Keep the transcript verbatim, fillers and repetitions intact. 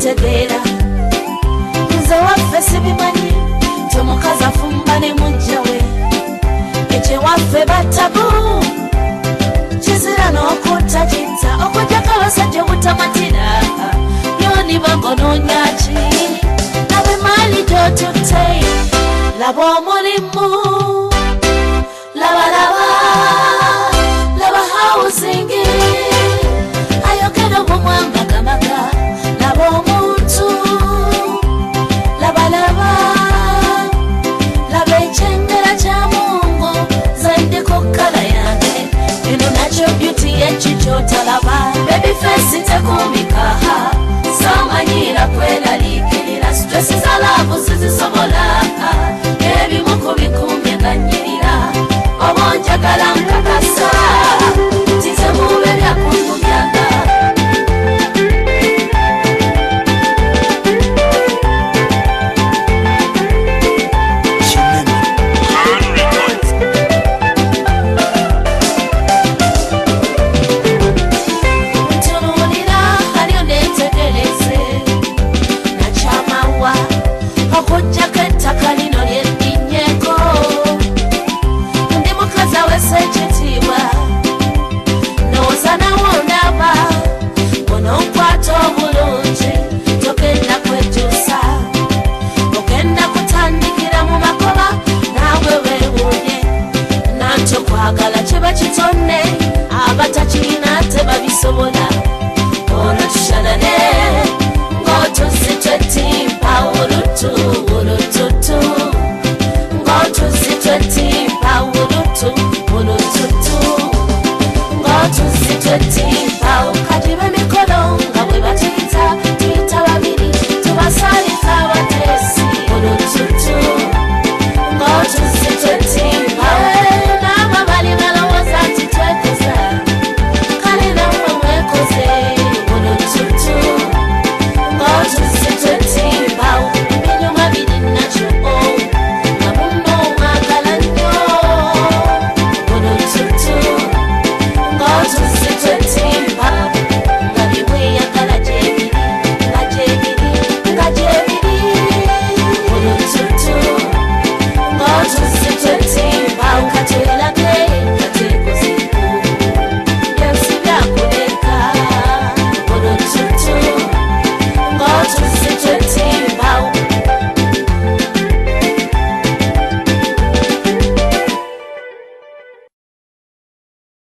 tegeera nze waffe sibimanyi tomukazi afumba ne mujja we ekyewaffe battabu kizira n'okutta kitta okujjako abasajja obutamatira yoni bagonoonyaki laba emaali gy'otutte laba omulimu laba laba laba housing ayogera obumwanga gamaga laba omuntu laba laba laba ekyengera kya Mungu zaideko kkala yange eno nakyo beauty yekikyotalaba baby face tekumbika samanyira kweraliikirira stress za laavu sizisobola ebimu kubikumbye nganyirira obonjagala nkakasa tizemube byakungubyanga kitone abatakirina tebabisobola ono tushanane ng'otuzitwetimpa ulutu ulututu ng'otuzitwetimpa ulutu ulututu ng'otuzitwetimpa